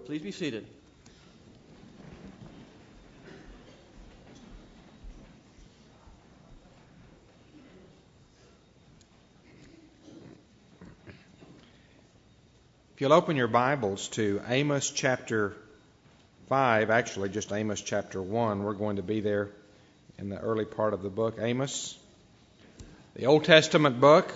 Please be seated. If you'll open your Bibles to Amos chapter 5, actually just Amos chapter 1, we're going to be there in the early part of the book. Amos, the Old Testament book.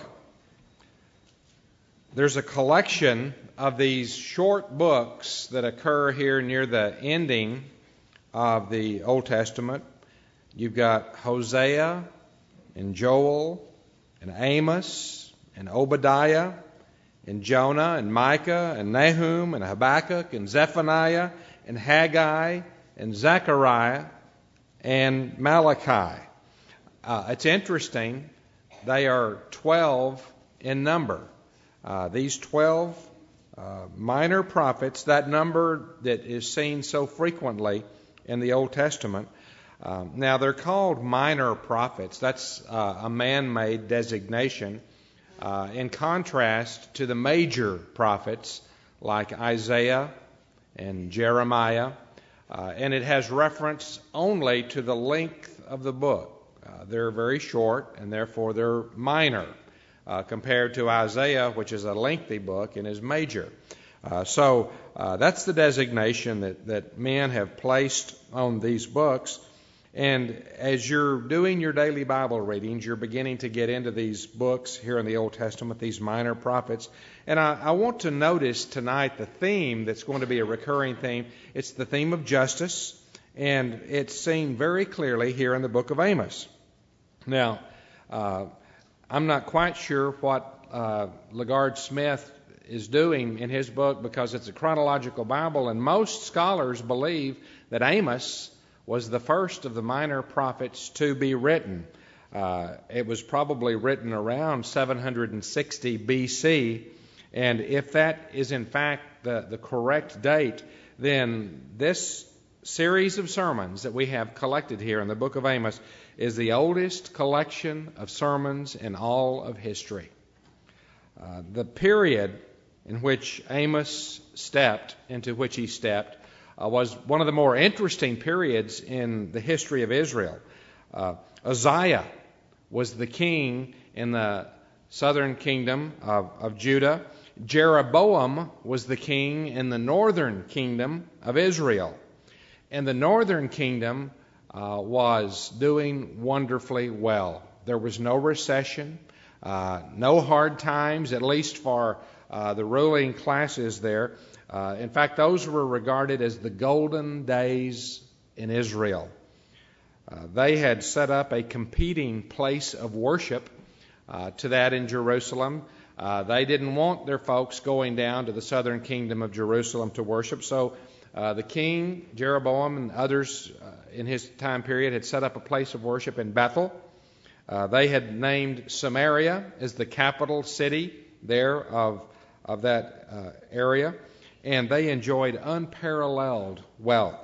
There's a collection of these short books that occur here near the ending of the Old Testament. You've got Hosea and Joel and Amos and Obadiah and Jonah and Micah and Nahum and Habakkuk and Zephaniah and Haggai and Zechariah and Malachi. It's interesting. They are 12 in number. These 12 minor prophets, that number that is seen so frequently in the Old Testament. Now, they're called minor prophets. That's a man-made designation in contrast to the major prophets like Isaiah and Jeremiah. And it has reference only to the length of the book. They're very short, and therefore they're minor. Compared to Isaiah, which is a lengthy book and is major. So that's the designation that men have placed on these books. And as you're doing your daily Bible readings, you're beginning to get into these books here in the Old Testament, these minor prophets. And I want to notice tonight the theme that's going to be a recurring theme. It's the theme of justice, and it's seen very clearly here in the book of Amos. Now, I'm not quite sure what LaGard Smith is doing in his book because it's a chronological Bible, and most scholars believe that Amos was the first of the minor prophets to be written. It was probably written around 760 BC, and if that is in fact the correct date, then this series of sermons that we have collected here in the book of Amos is the oldest collection of sermons in all of history. The period in which Amos stepped, was one of the more interesting periods in the history of Israel. Uzziah was the king in the southern kingdom of Judah. Jeroboam was the king in the northern kingdom of Israel. And the northern kingdom was doing wonderfully well. There was no recession, no hard times, at least for the ruling classes there. In fact, those were regarded as the golden days in Israel. They had set up a competing place of worship to that in Jerusalem. They didn't want their folks going down to the southern kingdom of Jerusalem to worship, so the king, Jeroboam, and others in his time period had set up a place of worship in Bethel. They had named Samaria as the capital city there of that area, and they enjoyed unparalleled wealth.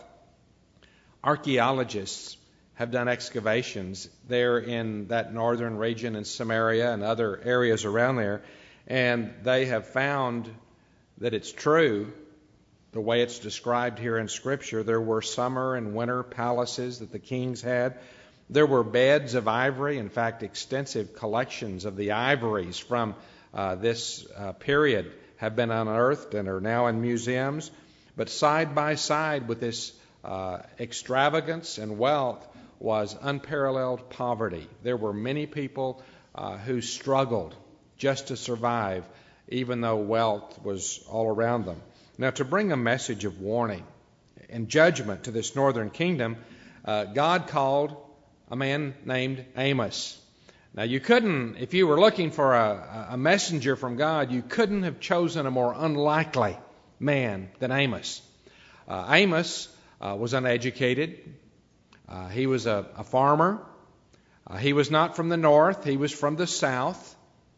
Archaeologists have done excavations there in that northern region in Samaria and other areas around there, and they have found that it's true. The way it's described here in Scripture, there were summer and winter palaces that the kings had. There were beds of ivory, in fact, extensive collections of the ivories from this period have been unearthed and are now in museums. But side by side with this extravagance and wealth was unparalleled poverty. There were many people who struggled just to survive, even though wealth was all around them. Now, to bring a message of warning and judgment to this northern kingdom, God called a man named Amos. Now, you couldn't, if you were looking for a messenger from God, you couldn't have chosen a more unlikely man than Amos. Amos was uneducated. He was a farmer. He was not from the north. He was from the south.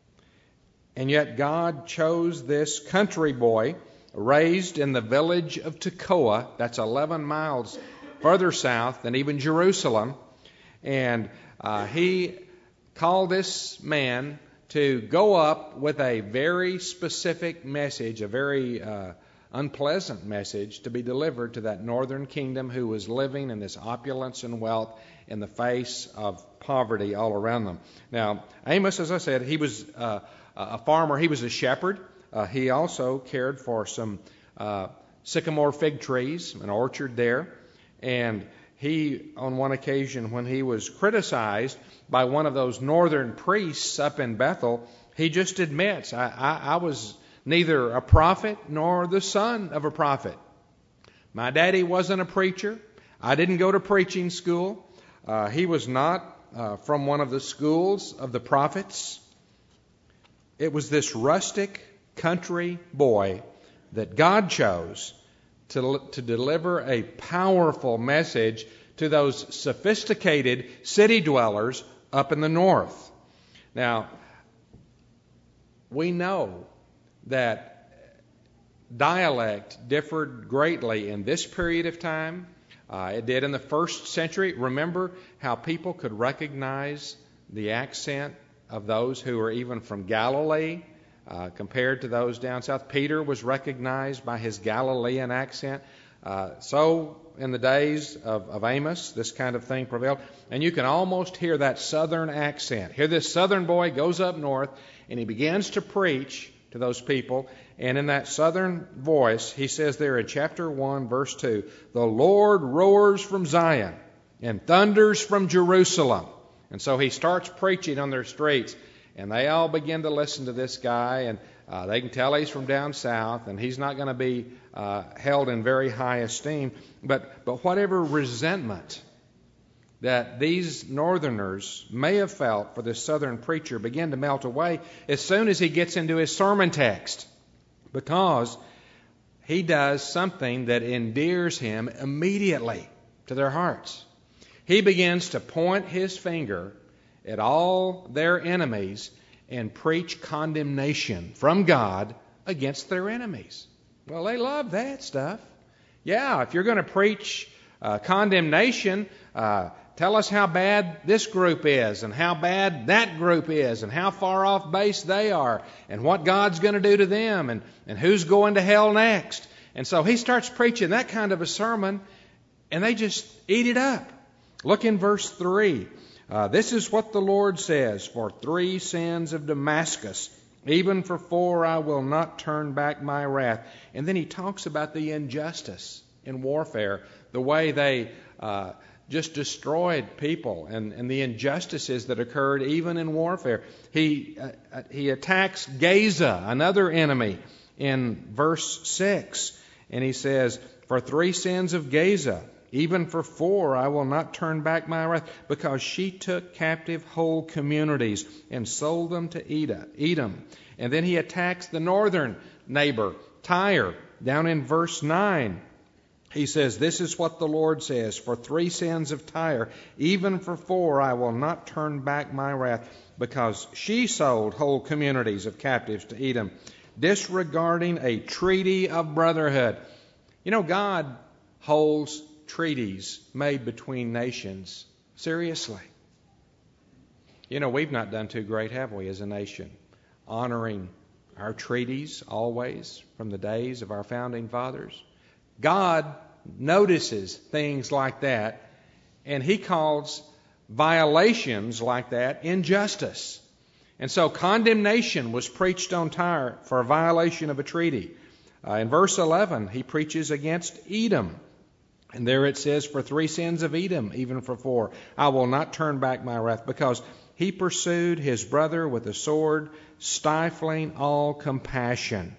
And yet God chose this country boy raised in the village of Tekoa. That's 11 miles further south than even Jerusalem. And he called this man to go up with a very specific message, a very unpleasant message to be delivered to that northern kingdom who was living in this opulence and wealth in the face of poverty all around them. Now, Amos, as I said, he was a farmer. He was a shepherd. He also cared for some sycamore fig trees, an orchard there. And he, on one occasion, when he was criticized by one of those northern priests up in Bethel, he just admits, I was neither a prophet nor the son of a prophet. My daddy wasn't a preacher. I didn't go to preaching school. He was not from one of the schools of the prophets. It was this rustic country boy that God chose to deliver a powerful message to those sophisticated city dwellers up in the north. Now, we know that dialect differed greatly in this period of time. It did in the first century. Remember how people could recognize the accent of those who were even from Galilee compared to those down south. Peter was recognized by his Galilean accent. So in the days of Amos, this kind of thing prevailed. And you can almost hear that southern accent. Here this southern boy goes up north and he begins to preach to those people. And in that southern voice, he says there in chapter 1, verse 2, "The Lord roars from Zion and thunders from Jerusalem." And so he starts preaching on their streets. And they all begin to listen to this guy. And they can tell he's from down south. And he's not going to be held in very high esteem. But whatever resentment that these northerners may have felt for this southern preacher begin to melt away as soon as he gets into his sermon text, because he does something that endears him immediately to their hearts. He begins to point his finger at all their enemies and preach condemnation from God against their enemies. Well, they love that stuff. Yeah, if you're going to preach condemnation, tell us how bad this group is and how bad that group is and how far off base they are and what God's going to do to them and who's going to hell next. And so he starts preaching that kind of a sermon and they just eat it up. Look in verse 3. This is what the Lord says, "For 3 sins of Damascus, even for 4 I will not turn back my wrath." And then he talks about the injustice in warfare, the way they just destroyed people and the injustices that occurred even in warfare. He attacks Gaza, another enemy, in verse 6. And he says, "For 3 sins of Gaza, even for 4 I will not turn back my wrath, because she took captive whole communities and sold them to Edom." And then he attacks the northern neighbor, Tyre, down in verse 9. He says, "This is what the Lord says, for 3 sins of Tyre, even for 4 I will not turn back my wrath, because she sold whole communities of captives to Edom, disregarding a treaty of brotherhood." You know, God holds treaties made between nations seriously. You know, we've not done too great, have we, as a nation, honoring our treaties always from the days of our founding fathers? God notices things like that, and he calls violations like that injustice. And so condemnation was preached on Tyre for a violation of a treaty. In verse 11, he preaches against Edom. And there it says, "For 3 sins of Edom, even for 4, I will not turn back my wrath, because he pursued his brother with a sword, stifling all compassion."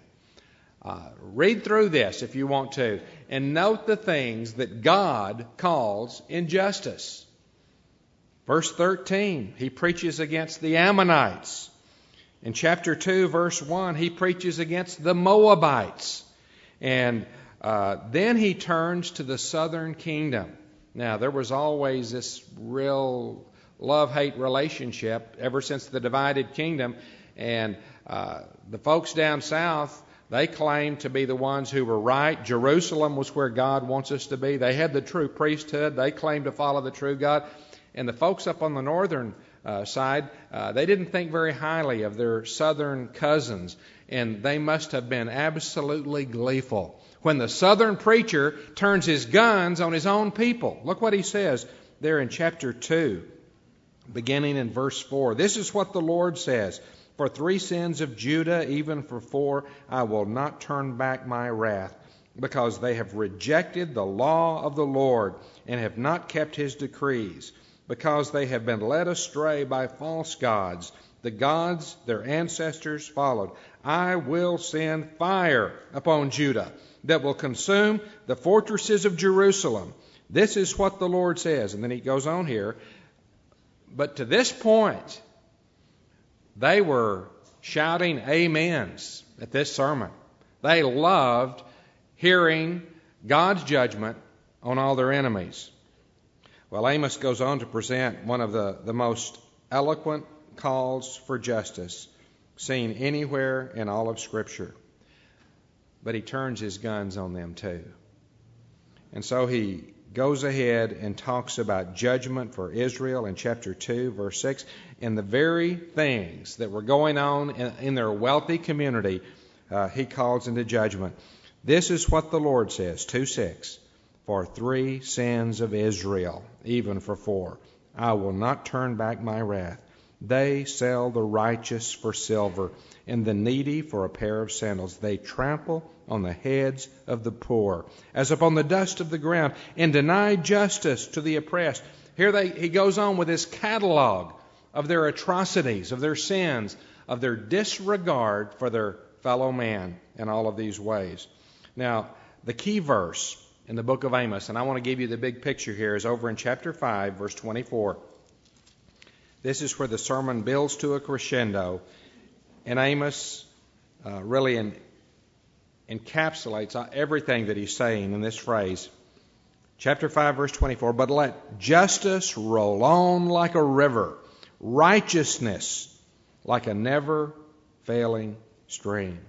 Read through this if you want to, and note the things that God calls injustice. Verse 13, he preaches against the Ammonites. In chapter 2, verse 1, he preaches against the Moabites. And then he turns to the southern kingdom. Now, there was always this real love-hate relationship ever since the divided kingdom. And the folks down south, they claimed to be the ones who were right. Jerusalem was where God wants us to be. They had the true priesthood. They claimed to follow the true God. And the folks up on the northern side, they didn't think very highly of their southern cousins. and they must have been absolutely gleeful when the southern preacher turns his guns on his own people. Look what he says there in chapter 2, beginning in verse 4. This is what the Lord says. For 3 sins of Judah, even for 4, I will not turn back my wrath, because they have rejected the law of the Lord and have not kept his decrees, because they have been led astray by false gods, the gods their ancestors followed. I will send fire upon Judah that will consume the fortresses of Jerusalem. This is what the Lord says. And then he goes on here. But to this point, they were shouting amens at this sermon. They loved hearing God's judgment on all their enemies. Well, Amos goes on to present one of the most eloquent calls for justice seen anywhere in all of Scripture. But he turns his guns on them too. And so he goes ahead and talks about judgment for Israel in chapter 2, verse 6. And the very things that were going on in their wealthy community, he calls into judgment. This is what the Lord says, 2:6. For 3 sins of Israel, even for 4, I will not turn back my wrath. They sell the righteous for silver, and the needy for a pair of sandals. They trample on the heads of the poor, as upon the dust of the ground, and deny justice to the oppressed. Here he goes on with this catalog of their atrocities, of their sins, of their disregard for their fellow man in all of these ways. Now, the key verse in the book of Amos, and I want to give you the big picture here, is over in chapter 5, verse 24. This is where the sermon builds to a crescendo, and Amos really encapsulates everything that he's saying in this phrase. Chapter 5, verse 24, but let justice roll on like a river, righteousness like a never-failing stream.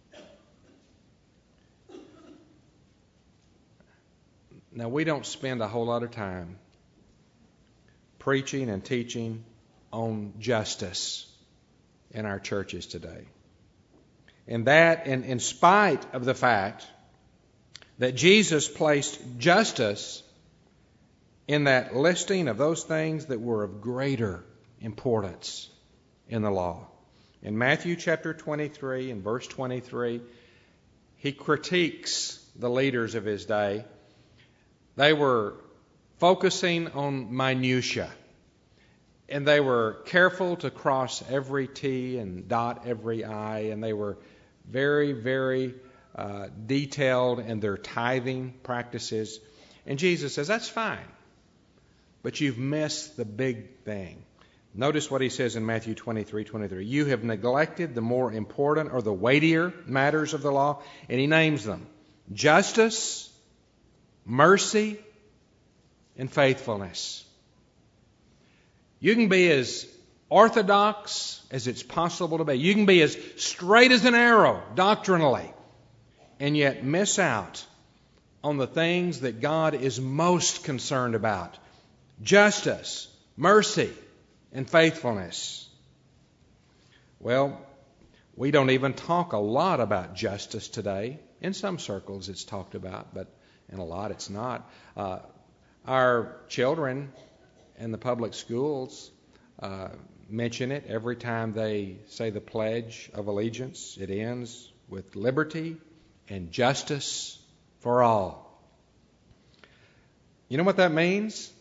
Now, we don't spend a whole lot of time preaching and teaching on justice in our churches today. And that, in spite of the fact that Jesus placed justice in that listing of those things that were of greater importance in the law. In Matthew chapter 23 and verse 23, he critiques the leaders of his day. They were focusing on minutiae, and they were careful to cross every T and dot every I, and they were very, very detailed in their tithing practices. And Jesus says, that's fine, but you've missed the big thing. Notice what he says in Matthew 23:23. You have neglected the more important or the weightier matters of the law, and he names them: justice, mercy, and faithfulness. You can be as orthodox as it's possible to be. You can be as straight as an arrow doctrinally, and yet miss out on the things that God is most concerned about: justice, mercy, and faithfulness. Well, we don't even talk a lot about justice today. In some circles it's talked about, but in a lot it's not. Our children in the public schools mention it every time they say the Pledge of Allegiance. It ends with liberty and justice for all. You know what that means?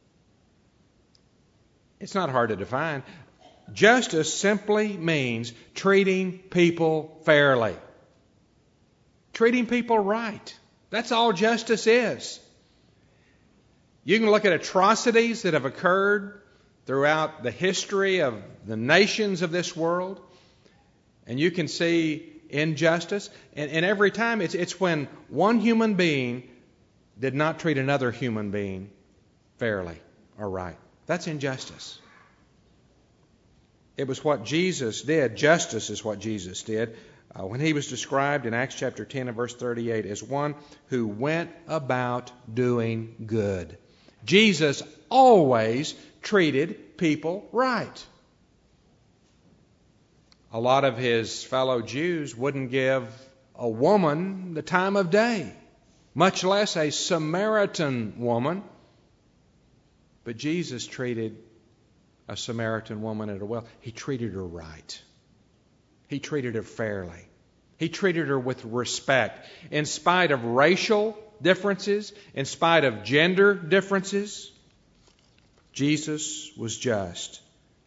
It's not hard to define. Justice simply means treating people fairly. Treating people right. That's all justice is. You can look at atrocities that have occurred throughout the history of the nations of this world, and you can see injustice. And every time it's when one human being did not treat another human being fairly or right. That's injustice. It was what Jesus did. Justice is what Jesus did when he was described in Acts chapter 10 and verse 38 as one who went about doing good. Jesus always treated people right. a lot of his fellow Jews wouldn't give a woman the time of day, much less a Samaritan woman. But Jesus treated a Samaritan woman at a well. He treated her right. He treated her fairly. He treated her with respect. In spite of racial differences, in spite of gender differences, Jesus was just.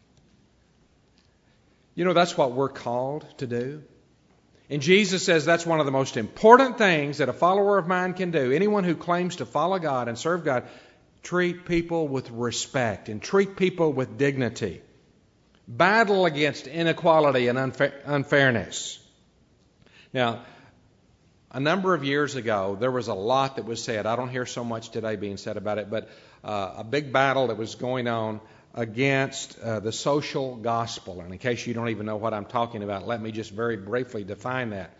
You know, that's what we're called to do. And Jesus says that's one of the most important things that a follower of mine can do. Anyone who claims to follow God and serve God, treat people with respect and treat people with dignity. Battle against inequality and unfairness. Now, a number of years ago, there was a lot that was said. I don't hear so much today being said about it, but a big battle that was going on against the social gospel. And in case you don't even know what I'm talking about, let me just very briefly define that.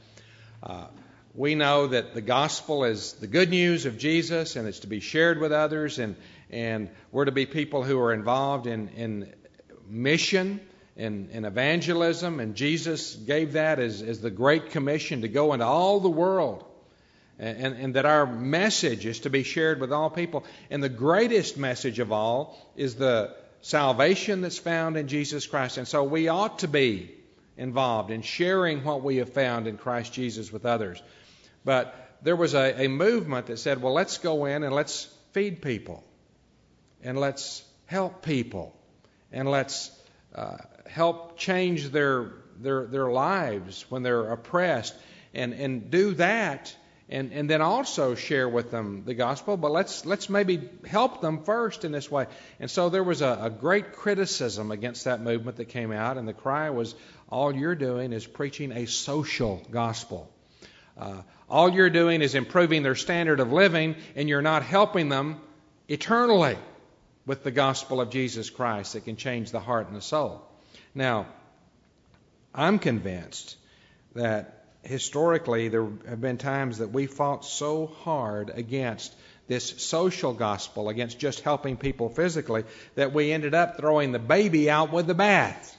We know that the gospel is the good news of Jesus, and it's to be shared with others, and we're to be people who are involved in mission and evangelism, and Jesus gave that as the Great Commission to go into all the world, and that our message is to be shared with all people. And the greatest message of all is the salvation that's found in Jesus Christ. And so we ought to be involved in sharing what we have found in Christ Jesus with others. But there was a movement that said, well, let's go in and let's feed people, and let's help people, and let's help change their lives when they're oppressed, and do that, and then also share with them the gospel. But let's maybe help them first in this way. And so there was a great criticism against that movement that came out, and the cry was, all you're doing is preaching a social gospel. All you're doing is improving their standard of living, and you're not helping them eternally with the gospel of Jesus Christ that can change the heart and the soul. Now, I'm convinced that historically there have been times that we fought so hard against this social gospel, against just helping people physically, that we ended up throwing the baby out with the bath.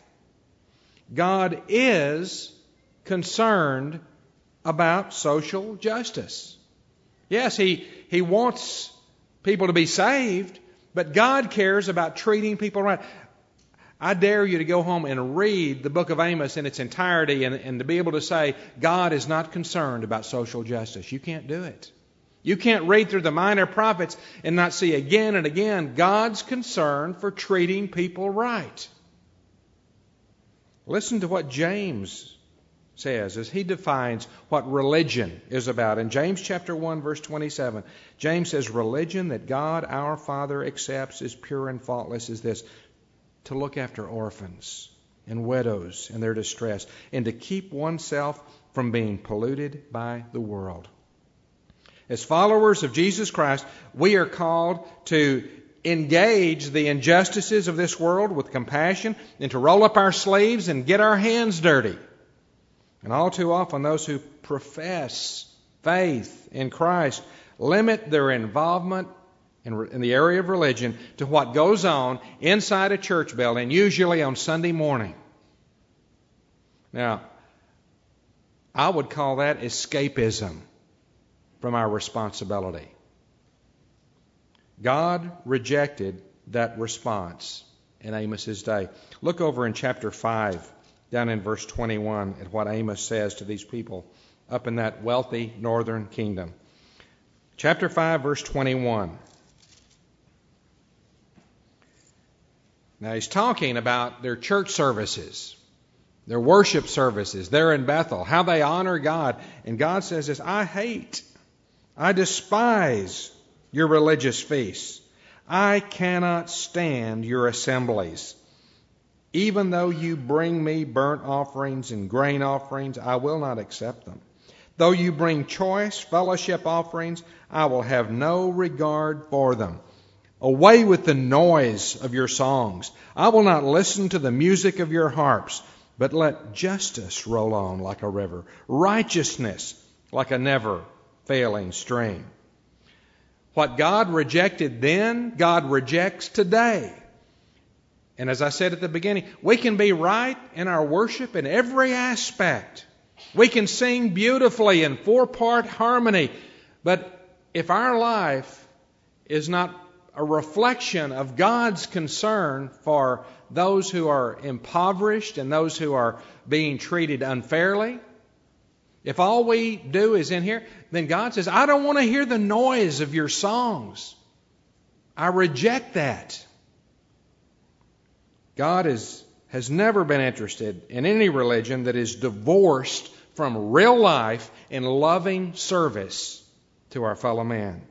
God is concerned about social justice. Yes, He wants people to be saved, but God cares about treating people right. I dare you to go home and read the book of Amos in its entirety and to be able to say, God is not concerned about social justice. You can't do it. You can't read through the minor prophets and not see again and again God's concern for treating people right. Listen to what James says as he defines what religion is about. In James chapter 1, verse 27, James says, religion that God our Father accepts as pure and faultless is this: to look after orphans and widows in their distress, and to keep oneself from being polluted by the world. As followers of Jesus Christ, we are called to engage the injustices of this world with compassion, and to roll up our sleeves and get our hands dirty. And all too often, those who profess faith in Christ limit their involvement in the area of religion to what goes on inside a church building, usually on Sunday morning. Now, I would call that escapism from our responsibility. God rejected that response in Amos's day. Look over in chapter 5, down in verse 21, at what Amos says to these people up in that wealthy northern kingdom. Chapter 5, verse 21. Now he's talking about their church services, their worship services there in Bethel, how they honor God. And God says this: I despise your religious feasts. I cannot stand your assemblies. Even though you bring me burnt offerings and grain offerings, I will not accept them. Though you bring choice fellowship offerings, I will have no regard for them. Away with the noise of your songs. I will not listen to the music of your harps, but let justice roll on like a river, righteousness like a never-failing stream. What God rejected then, God rejects today. And as I said at the beginning, we can be right in our worship in every aspect. We can sing beautifully in 4-part harmony. But if our life is not a reflection of God's concern for those who are impoverished and those who are being treated unfairly, if all we do is in here, then God says, I don't want to hear the noise of your songs. I reject that. God has never been interested in any religion that is divorced from real life and loving service to our fellow man.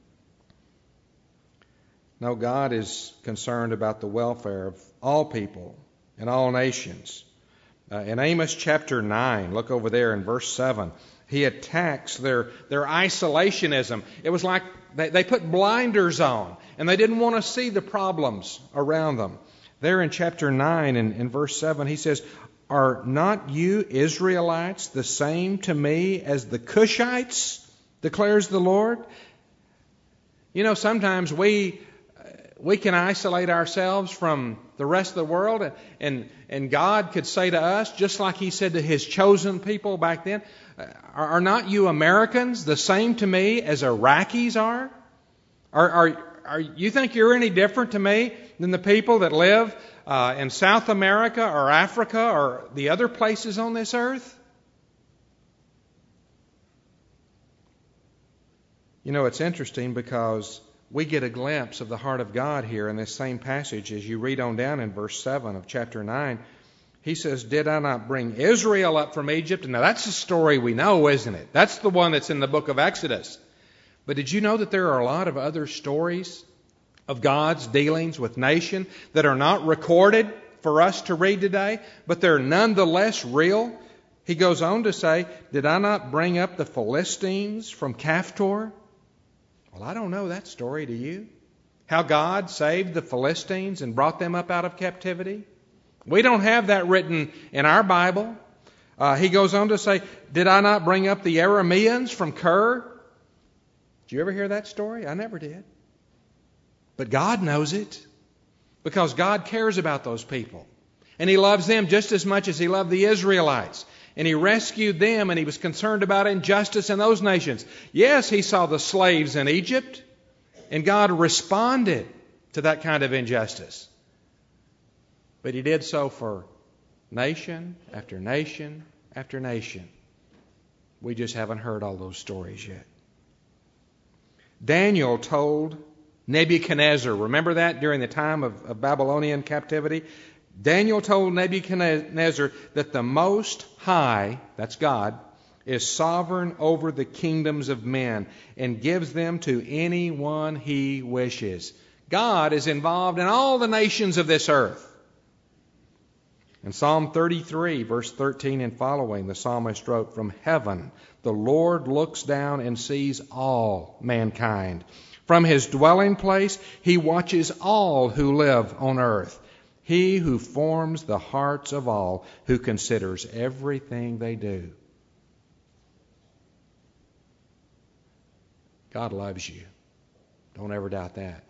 No, God is concerned about the welfare of all people and all nations. In Amos chapter 9, look over there in verse 7, he attacks their isolationism. It was like they put blinders on and they didn't want to see the problems around them. There in chapter 9 and in verse 7, he says, Are not you Israelites the same to me as the Cushites, declares the Lord? You know, sometimes we can isolate ourselves from the rest of the world, and God could say to us, just like He said to His chosen people back then, Are not you Americans the same to me as Iraqis are? Are you think you're any different to me than the people that live in South America or Africa or the other places on this earth? You know, it's interesting because we get a glimpse of the heart of God here in this same passage as you read on down in verse 7 of chapter 9. He says, Did I not bring Israel up from Egypt? Now that's the story we know, isn't it? That's the one that's in the book of Exodus. But did you know that there are a lot of other stories of God's dealings with nation that are not recorded for us to read today, but they're nonetheless real? He goes on to say, Did I not bring up the Philistines from Caphtor? Well, I don't know that story, do you? How God saved the Philistines and brought them up out of captivity? We don't have that written in our Bible. He goes on to say, Did I not bring up the Arameans from Kir? Did you ever hear that story? I never did. But God knows it because God cares about those people. And He loves them just as much as He loved the Israelites. And He rescued them, and He was concerned about injustice in those nations. Yes, He saw the slaves in Egypt, and God responded to that kind of injustice. But He did so for nation after nation after nation. We just haven't heard all those stories yet. Daniel told Nebuchadnezzar, remember that during the time of Babylonian captivity? Daniel told Nebuchadnezzar that the Most High, that's God, is sovereign over the kingdoms of men and gives them to anyone He wishes. God is involved in all the nations of this earth. In Psalm 33, verse 13 and following, the psalmist wrote, From heaven the Lord looks down and sees all mankind. From His dwelling place He watches all who live on earth. He who forms the hearts of all, who considers everything they do. God loves you. Don't ever doubt that.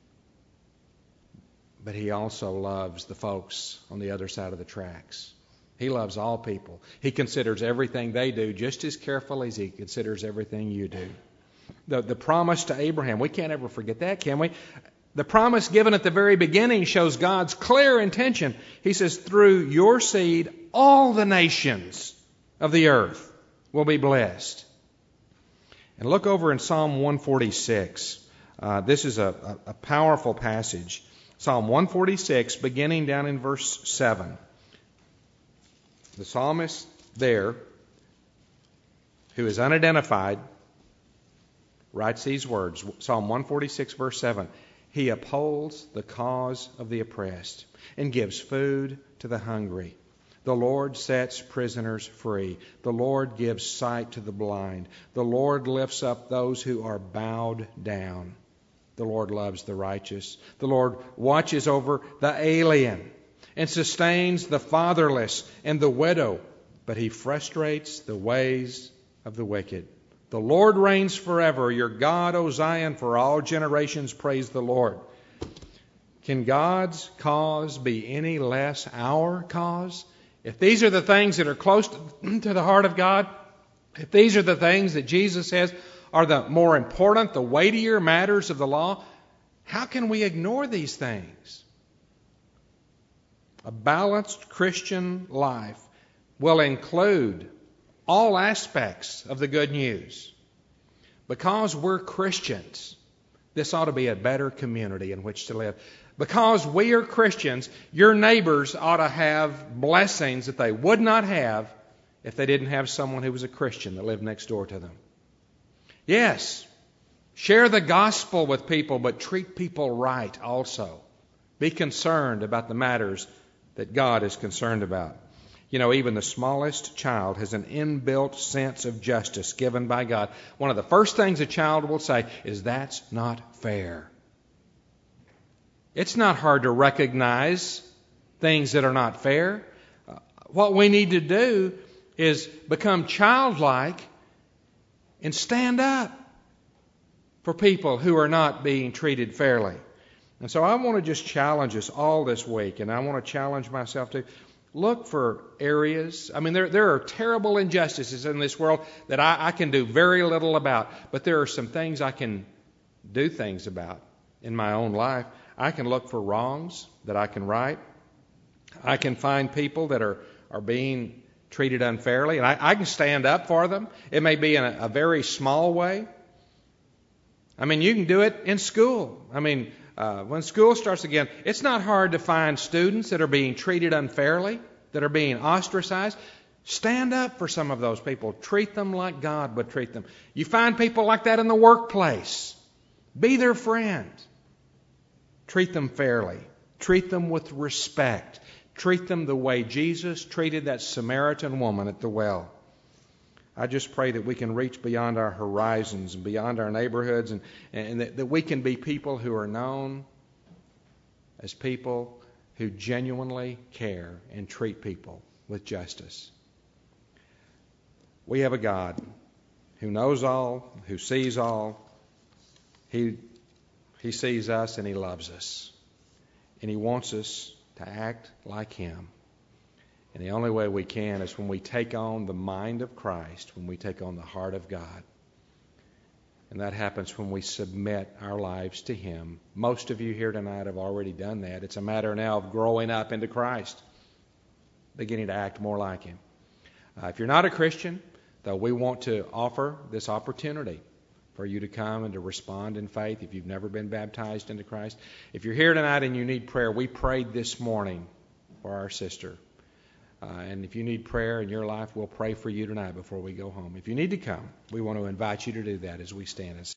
But He also loves the folks on the other side of the tracks. He loves all people. He considers everything they do just as carefully as He considers everything you do. The promise to Abraham, we can't ever forget that, can we? The promise given at the very beginning shows God's clear intention. He says, through your seed, all the nations of the earth will be blessed. And look over in Psalm 146. This is a powerful passage. Psalm 146, beginning down in verse 7. The psalmist there, who is unidentified, writes these words. Psalm 146, verse 7. He upholds the cause of the oppressed and gives food to the hungry. The Lord sets prisoners free. The Lord gives sight to the blind. The Lord lifts up those who are bowed down. The Lord loves the righteous. The Lord watches over the alien and sustains the fatherless and the widow, but He frustrates the ways of the wicked. The Lord reigns forever. Your God, O Zion, for all generations praise the Lord. Can God's cause be any less our cause? If these are the things that are close to the heart of God, if these are the things that Jesus says are the more important, the weightier matters of the law, how can we ignore these things? A balanced Christian life will include all aspects of the good news. Because we're Christians, this ought to be a better community in which to live. Because we are Christians, your neighbors ought to have blessings that they would not have if they didn't have someone who was a Christian that lived next door to them. Yes, share the gospel with people, but treat people right also. Be concerned about the matters that God is concerned about. You know, even the smallest child has an inbuilt sense of justice given by God. One of the first things a child will say is, "That's not fair." It's not hard to recognize things that are not fair. What we need to do is become childlike and stand up for people who are not being treated fairly. And so I want to just challenge us all this week, and I want to challenge myself to look for areas. I mean, there are terrible injustices in this world that I can do very little about, but there are some things I can do things about in my own life. I can look for wrongs that I can right. I can find people that are being treated unfairly, and I can stand up for them. It may be in a very small way. I mean, you can do it in school. I mean, when school starts again, it's not hard to find students that are being treated unfairly, that are being ostracized. Stand up for some of those people. Treat them like God would treat them. You find people like that in the workplace. Be their friend. Treat them fairly. Treat them with respect. Treat them the way Jesus treated that Samaritan woman at the well. I just pray that we can reach beyond our horizons and beyond our neighborhoods, and that we can be people who are known as people who genuinely care and treat people with justice. We have a God who knows all, who sees all. He sees us and He loves us. And He wants us to act like Him. And the only way we can is when we take on the mind of Christ, when we take on the heart of God. And that happens when we submit our lives to Him. Most of you here tonight have already done that. It's a matter now of growing up into Christ, beginning to act more like Him. If you're not a Christian, though, we want to offer this opportunity for you to come and to respond in faith if you've never been baptized into Christ. If you're here tonight and you need prayer, we prayed this morning for our sister. And if you need prayer in your life, we'll pray for you tonight before we go home. If you need to come, we want to invite you to do that as we stand and